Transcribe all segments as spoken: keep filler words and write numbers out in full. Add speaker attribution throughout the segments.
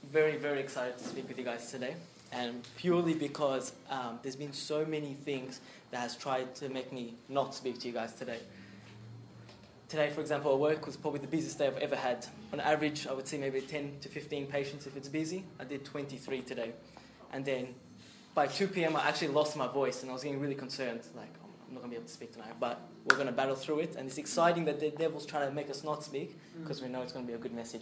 Speaker 1: very, very excited to speak with you guys today, and purely because um, there's been so many things that has tried to make me not speak to you guys today. Today, for example, at work was probably the busiest day I've ever had. On average, I would see maybe ten to fifteen patients if it's busy. I did twenty-three today. And then by two p.m. I actually lost my voice, and I was getting really concerned, like, oh, I'm not going to be able to speak tonight, but we're going to battle through it. And it's exciting that the devil's trying to make us not speak, because we know it's going to be a good message.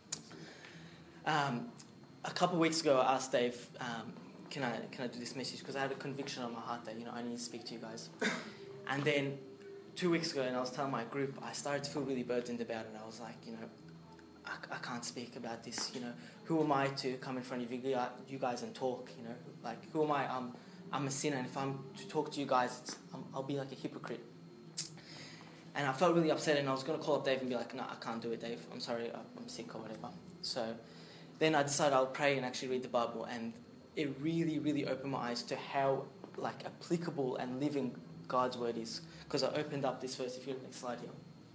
Speaker 1: Um, a couple of weeks ago, I asked Dave, um, can I can I do this message? Because I had a conviction on my heart that, you know, I need to speak to you guys. And then two weeks ago, and I was telling my group, I started to feel really burdened about it. I was like, you know, I, I can't speak about this, you know. Who am I to come in front of you, you guys and talk, you know? Like, who am I? I'm, I'm a sinner, and if I'm to talk to you guys, it's, I'm, I'll be like a hypocrite. And I felt really upset, and I was going to call up Dave and be like, no, I can't do it, Dave. I'm sorry, I'm sick or whatever. So then I decided I'll pray and actually read the Bible, and it really, really opened my eyes to how, like, applicable and living God's word is. Because I opened up this verse, if you look next slide here.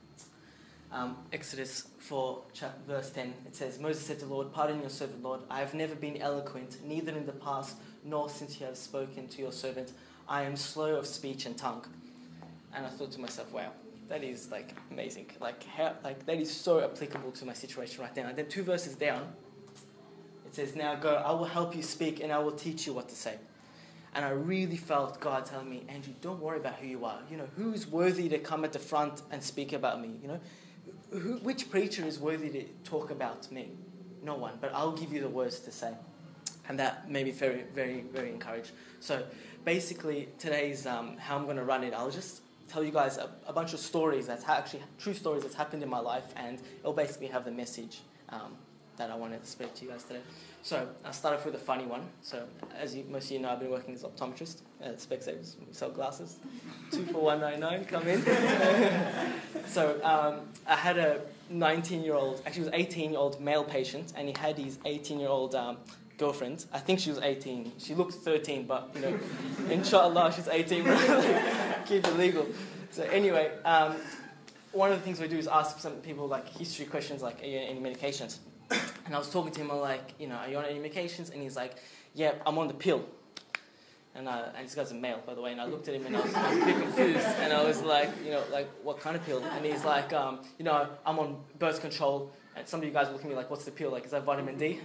Speaker 1: Um, Exodus four, chapter, verse ten, it says, Moses said to the Lord, pardon your servant, Lord. I have never been eloquent, neither in the past, nor since you have spoken to your servant. I am slow of speech and tongue. And I thought to myself, wow, that is, like, amazing. Like, how, like that is so applicable to my situation right now. And then two verses down, it says, now go, I will help you speak, and I will teach you what to say. And I really felt God telling me, Andrew, don't worry about who you are. You know, who's worthy to come at the front and speak about me? You know, who, which preacher is worthy to talk about me? No one. But I'll give you the words to say. And that made me very, very, very encouraged. So basically, today's um, how I'm going to run it. I'll just tell you guys a, a bunch of stories that's ha- actually true stories that's happened in my life, and it'll basically have the message um, that I wanted to speak to you guys today. So I'll start off with a funny one. So as you, most of you know, I've been working as an optometrist at Specsavers. We sell glasses. Two for one ninety-nine. Come in. So um, I had a nineteen-year-old, actually it was eighteen-year-old male patient, and he had his eighteen-year-old um, girlfriend. I think she was eighteen. She looked thirteen, but you know, inshallah, she's eighteen. Keep it legal. So anyway, um, one of the things we do is ask some people like history questions, like, are you on any medications? And I was talking to him, I'm like, you know, are you on any medications? And he's like, yeah, I'm on the pill. And, uh, and this guy's a male, by the way. And I looked at him and I was, I was a bit confused. And I was like, you know, like, what kind of pill? And he's like, um, you know, I'm on birth control. And some of you guys look at me like, what's the pill? Like, is that vitamin D?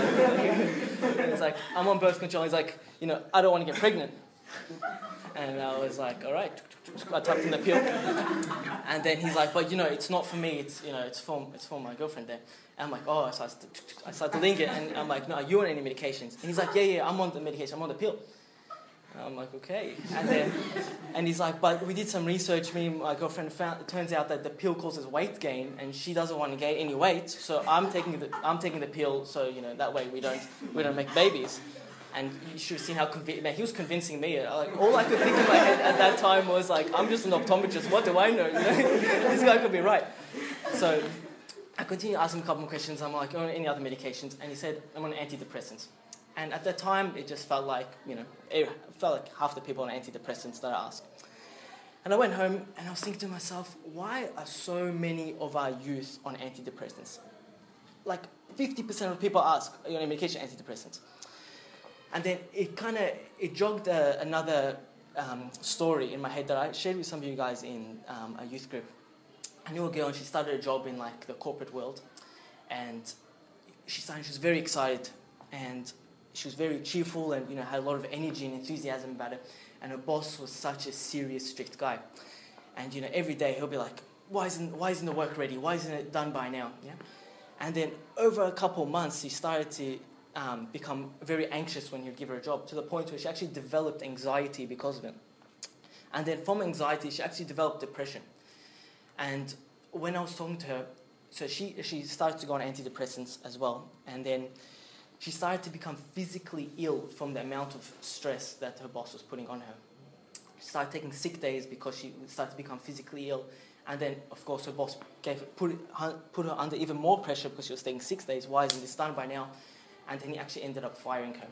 Speaker 1: And he's like, I'm on birth control. He's like, you know, I don't want to get pregnant. And I was like, all right. I tapped in the pill. And then he's like, but, you know, it's not for me. It's, you know, it's for, it's for my girlfriend there. And I'm like, oh, so I started to link it. And I'm like, no, are you on any medications? And he's like, yeah, yeah, I'm on the medication. I'm on the pill. And I'm like, okay. And then, and he's like, but we did some research. Me and my girlfriend found, it turns out that the pill causes weight gain, and she doesn't want to gain any weight. So I'm taking the, I'm taking the pill. So, you know, that way we don't, we don't make babies. And you should have seen how convincing, man, he was convincing me. Like, all I could think in my head at that time was like, I'm just an optometrist. What do I know? You know? This guy could be right. So I continued asking him a couple more questions. I'm like, oh, any other medications? And he said, I'm on antidepressants. And at that time, it just felt like, you know, it felt like half the people on antidepressants that I asked. And I went home and I was thinking to myself, why are so many of our youth on antidepressants? Like fifty percent of people ask, are you on medication antidepressants? And then it kind of, it jogged a, another um, story in my head that I shared with some of you guys in um, a youth group. I knew a girl, and she started a job in like the corporate world, and she started, she was very excited, and she was very cheerful, and, you know, had a lot of energy and enthusiasm about it. And her boss was such a serious, strict guy. And, you know, every day he'll be like, why isn't, why isn't the work ready? Why isn't it done by now? Yeah. And then over a couple of months, she started to Um, become very anxious when you give her a job, to the point where she actually developed anxiety because of it. And then from anxiety, she actually developed depression. And when I was talking to her, so she, she started to go on antidepressants as well. And then she started to become physically ill from the amount of stress that her boss was putting on her. She started taking sick days because she started to become physically ill. And then, of course, her boss gave, put, put her under even more pressure because she was taking six days. Why isn't this done by now? And then he actually ended up firing her.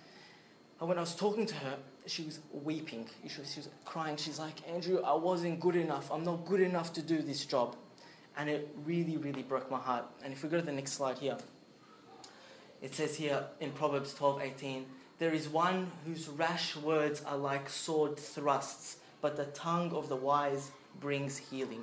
Speaker 1: And when I was talking to her, she was weeping. She was, she was crying. She's like, Andrew, I wasn't good enough. I'm not good enough to do this job. And it really, really broke my heart. And if we go to the next slide here, It says here in Proverbs twelve eighteen, there is one whose rash words are like sword thrusts, but the tongue of the wise brings healing.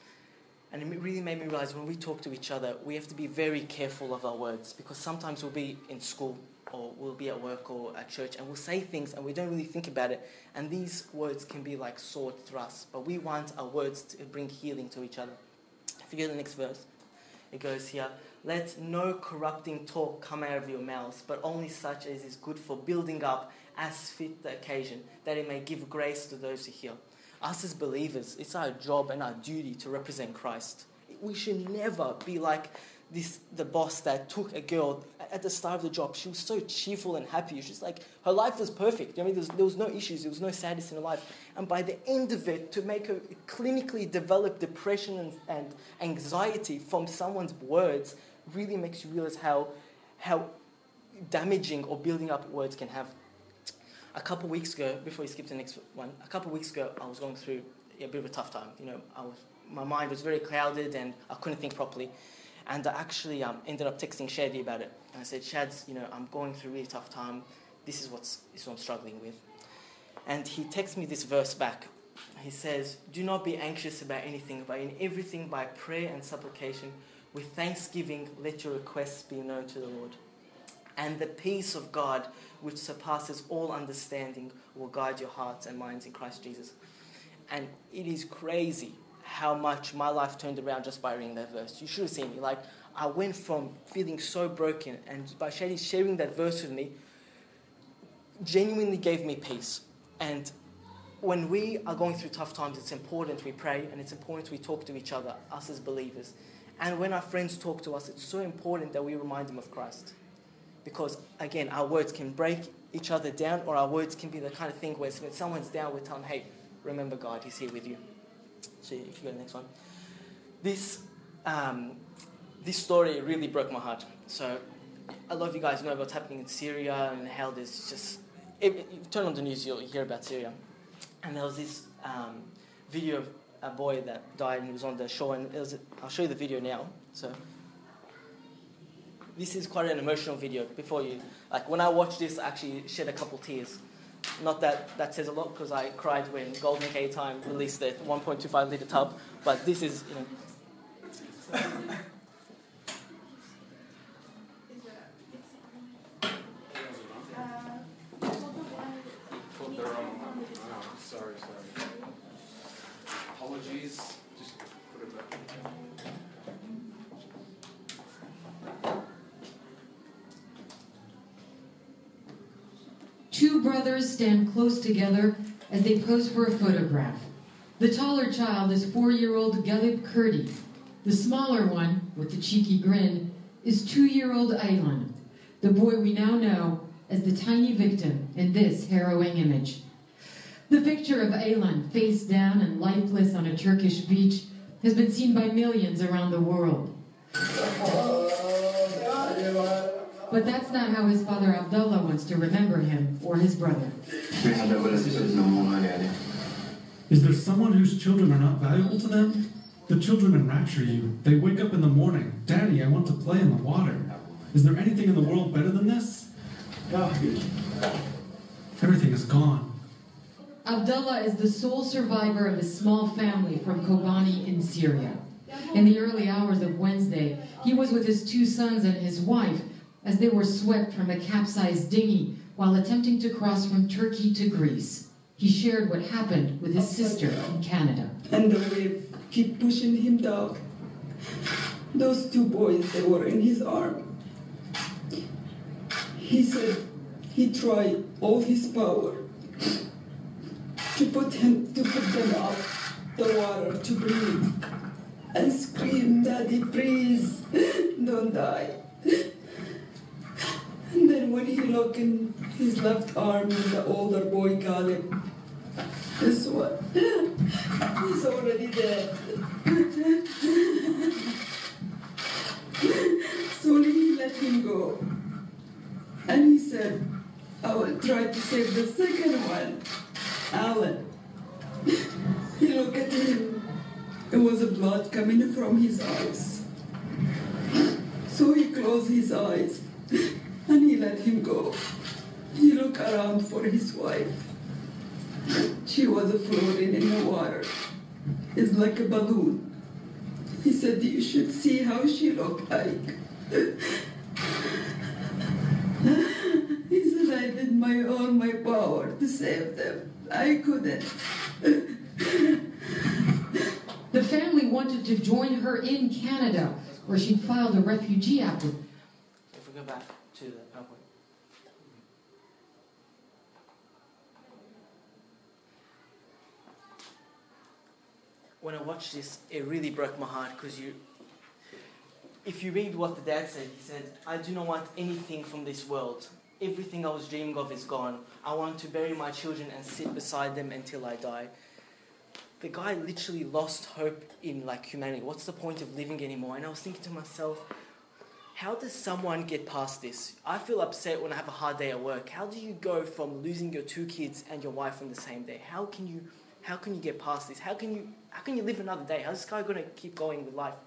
Speaker 1: And it really made me realize when we talk to each other, we have to be very careful of our words, because sometimes we'll be in school or we'll be at work or at church and we'll say things and we don't really think about it. And these words can be like sword thrusts, but we want our words to bring healing to each other. If you go to the next verse, it goes here, let no corrupting talk come out of your mouths, but only such as is good for building up as fit the occasion, that it may give grace to those who hear. Us as believers, it's our job and our duty to represent Christ. We should never be like this, the boss that took a girl at the start of the job. She was so cheerful and happy. She's like, her life was perfect. I mean, there was, there was no issues. There was no sadness in her life. And by the end of it, to make her clinically develop depression and, and anxiety from someone's words really makes you realize how, how damaging or building up words can have. A couple of weeks ago, before we skip to the next one, a couple of weeks ago, I was going through a bit of a tough time. You know, I was, my mind was very clouded and I couldn't think properly. And I actually um, ended up texting Shadi about it. And I said, Shads, you know, I'm going through a really tough time. This is, what's, this is what I'm struggling with. And he texts me this verse back. He says, do not be anxious about anything, but in everything by prayer and supplication, with thanksgiving, let your requests be known to the Lord. And the peace of God, which surpasses all understanding, will guide your hearts and minds in Christ Jesus. And it is crazy how much my life turned around just by reading that verse. You should have seen me. Like, I went from feeling so broken, and by Shadi sharing that verse with me, genuinely gave me peace. And when we are going through tough times, it's important we pray, and it's important we talk to each other, us as believers. And when our friends talk to us, it's so important that we remind them of Christ. Because, again, our words can break each other down, or our words can be the kind of thing where when someone's down, we tell them, hey, remember God, He's here with you. So if you go to the next one. This, um, this story really broke my heart. So a lot of you guys know what's happening in Syria and how there's just... If you turn on the news, you'll hear about Syria. And there was this um, video of a boy that died and he was on the shore. And it was a, I'll show you the video now. So... This is quite an emotional video. Before you, like when I watched this, I actually shed a couple tears. Not that that says a lot, because I cried when Golden K Time released the one point two five litre tub. But this is, you know.
Speaker 2: Sorry, sorry. Apologies. Just put it back.
Speaker 3: Two brothers stand close together as they pose for a photograph. The taller child is four-year-old Galib Kurdi. The smaller one, with the cheeky grin, is two-year-old Aylan, the boy we now know as the tiny victim in this harrowing image. The picture of Aylan, face down and lifeless on a Turkish beach, has been seen by millions around the world. But that's not how his father Abdullah wants to remember him or his brother.
Speaker 4: Is there someone whose children are not valuable to them? The children enrapture you. They wake up in the morning. Daddy, I want to play in the water. Is there anything in the world better than this? Everything is gone.
Speaker 3: Abdullah is the sole survivor of a small family from Kobani in Syria. In the early hours of Wednesday, he was with his two sons and his wife as they were swept from a capsized dinghy while attempting to cross from Turkey to Greece. He shared what happened with his sister in Canada.
Speaker 5: And the wave keep pushing him down. Those two boys, they were in his arm. He said he tried all his power to put him to put them out the water to breathe and scream, "Daddy, please, don't die." And then when he looked in his left arm, the older boy got him. This one, he's already dead. So he let him go. And he said, "I will try to save the second one, Alan." He looked at him. It was blood coming from his eyes. So he closed his eyes. and he let him go. He looked around for his wife. She was floating in the water. It's like a balloon. He said, you should see how she looked like. He said, I did my all my power to save them. I couldn't.
Speaker 3: The family wanted to join her in Canada, where she'd filed a refugee application.
Speaker 1: If we go back to the PowerPoint. When I watched this, it really broke my heart because you, if you read what the dad said, he said, I do not want anything from this world. Everything I was dreaming of is gone. I want to bury my children and sit beside them until I die. The guy literally lost hope in like humanity. What's the point of living anymore? And I was thinking to myself, how does someone get past this? I feel upset when I have a hard day at work. How do you go from losing your two kids and your wife on the same day? How can you, how can you get past this? How can you, how can you live another day? How's this guy going to keep going with life?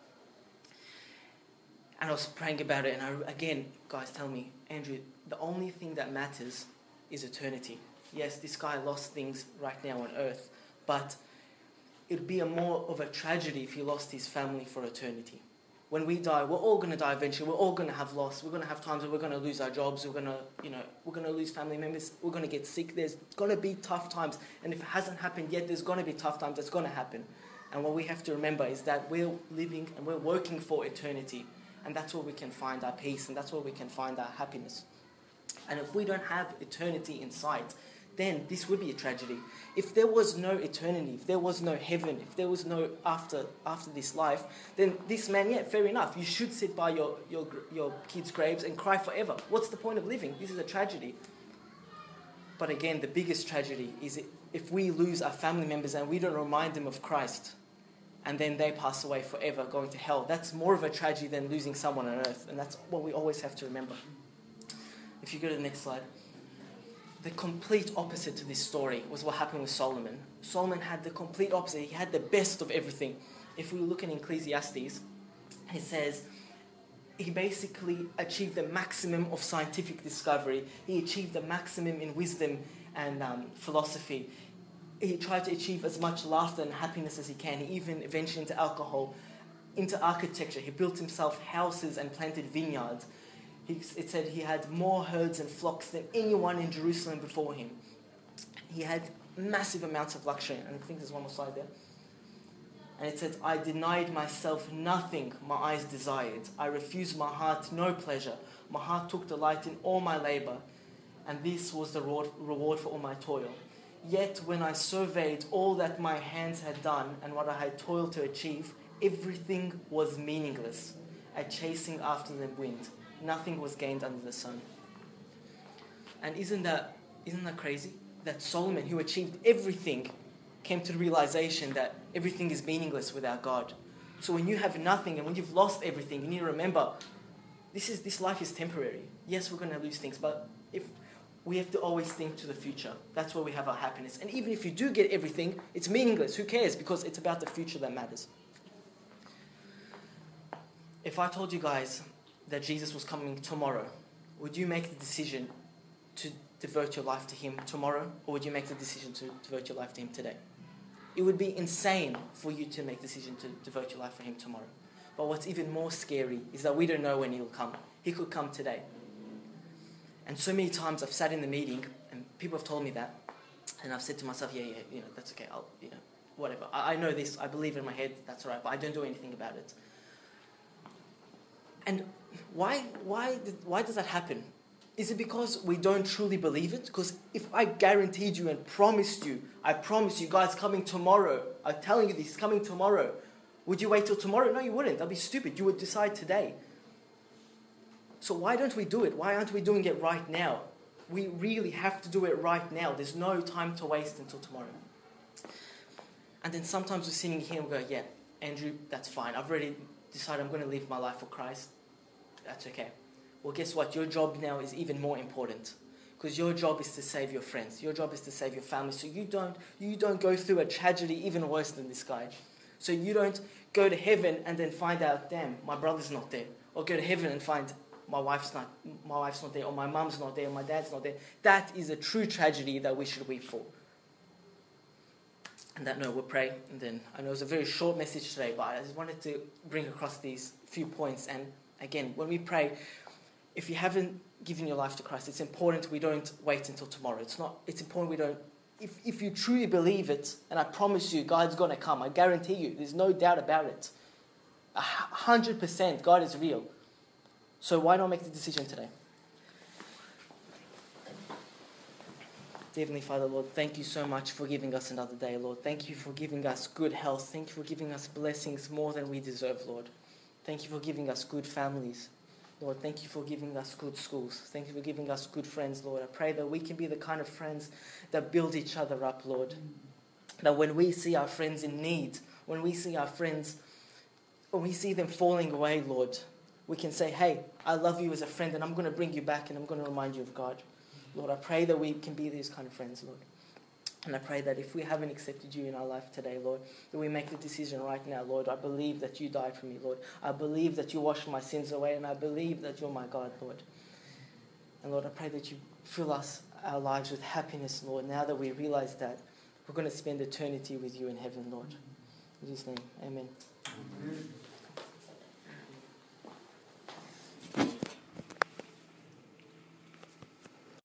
Speaker 1: And I was praying about it, and I, again, guys tell me, Andrew, the only thing that matters is eternity. Yes, this guy lost things right now on earth, but it'd be a more of a tragedy if he lost his family for eternity. When we die, we're all going to die eventually. We're all going to have loss. We're going to have times where we're going to lose our jobs. We're going to, you know, we're going to lose family members. We're going to get sick. There's going to be tough times, and if it hasn't happened yet, there's going to be tough times. It's going to happen. And what we have to remember is that we're living and we're working for eternity. And that's where we can find our peace, and that's where we can find our happiness. And if we don't have eternity in sight, then this would be a tragedy. If there was no eternity, if there was no heaven, if there was no after after this life, then this man, yeah, fair enough. You should sit by your, your, your kids' graves and cry forever. What's the point of living? This is a tragedy. But again, the biggest tragedy is if we lose our family members and we don't remind them of Christ, and then they pass away forever, going to hell. That's more of a tragedy than losing someone on earth. And that's what we always have to remember. If you go to the next slide. The complete opposite to this story was what happened with Solomon. Solomon had the complete opposite. He had the best of everything. If we look in Ecclesiastes, it says he basically achieved the maximum of scientific discovery. He achieved the maximum in wisdom and um, philosophy. He tried to achieve as much laughter and happiness as he can. He even ventured into alcohol, into architecture. He built himself houses and planted vineyards. He, it said he had more herds and flocks than anyone in Jerusalem before him. He had massive amounts of luxury. And I think there's one more slide there. And it said, I denied myself nothing my eyes desired. I refused my heart no pleasure. My heart took delight in all my labor. And this was the reward for all my toil. Yet when I surveyed all that my hands had done and what I had toiled to achieve, everything was meaningless, a chasing after the wind. Nothing was gained under the sun. And isn't that, isn't that crazy? That Solomon, who achieved everything, came to the realization that everything is meaningless without God. So when you have nothing and when you've lost everything, you need to remember, this is this life is temporary. Yes, we're going to lose things, but if we have to always think to the future. That's where we have our happiness. And even if you do get everything, it's meaningless. Who cares? Because it's about the future that matters. If I told you guys that Jesus was coming tomorrow, would you make the decision to devote your life to him tomorrow? Or would you make the decision to devote your life to him today? It would be insane for you to make the decision to devote your life for him tomorrow. But what's even more scary is that we don't know when he'll come. He could come today. And so many times I've sat in the meeting and people have told me that, and I've said to myself, yeah, yeah, you know, that's okay, I'll, you know, whatever. I, I know this, I believe in my head, that's all right, but I don't do anything about it. And why, why, did, why does that happen? Is it because we don't truly believe it? Because if I guaranteed you and promised you, I promise you, God's coming tomorrow, I'm telling you this, he's coming tomorrow, would you wait till tomorrow? No, you wouldn't. That'd be stupid. You would decide today. So why don't we do it? Why aren't we doing it right now? We really have to do it right now. There's no time to waste until tomorrow. And then sometimes we're sitting here and we go, yeah, Andrew, that's fine. I've already decided I'm going to live my life for Christ. That's okay. Well, guess what? Your job now is even more important. Because your job is to save your friends. Your job is to save your family. So you don't, you don't go through a tragedy even worse than this guy. So you don't go to heaven and then find out, damn, my brother's not there. Or go to heaven and find my wife's not, my wife's not there, or my mum's not there, or my dad's not there. That is a true tragedy that we should weep for. And that note, we'll pray. And then I know it was a very short message today, but I just wanted to bring across these few points. And again, when we pray, if you haven't given your life to Christ, it's important we don't wait until tomorrow. It's not. It's important we don't. If if you truly believe it, and I promise you, God's going to come. I guarantee you. There's no doubt about it. A hundred percent, God is real. So why not make the decision today? Heavenly Father, Lord, thank you so much for giving us another day, Lord. Thank you for giving us good health. Thank you for giving us blessings more than we deserve, Lord. Thank you for giving us good families. Lord, thank you for giving us good schools. Thank you for giving us good friends, Lord. I pray that we can be the kind of friends that build each other up, Lord. That when we see our friends in need, when we see our friends, when we see them falling away, Lord, we can say, hey, I love you as a friend, and I'm going to bring you back, and I'm going to remind you of God. Lord, I pray that we can be these kind of friends, Lord. And I pray that if we haven't accepted you in our life today, Lord, that we make the decision right now, Lord. I believe that you died for me, Lord. I believe that you washed my sins away, and I believe that you're my God, Lord. And Lord, I pray that you fill us, our lives with happiness, Lord, now that we realize that we're going to spend eternity with you in heaven, Lord. In Jesus' name, amen.
Speaker 2: Amen.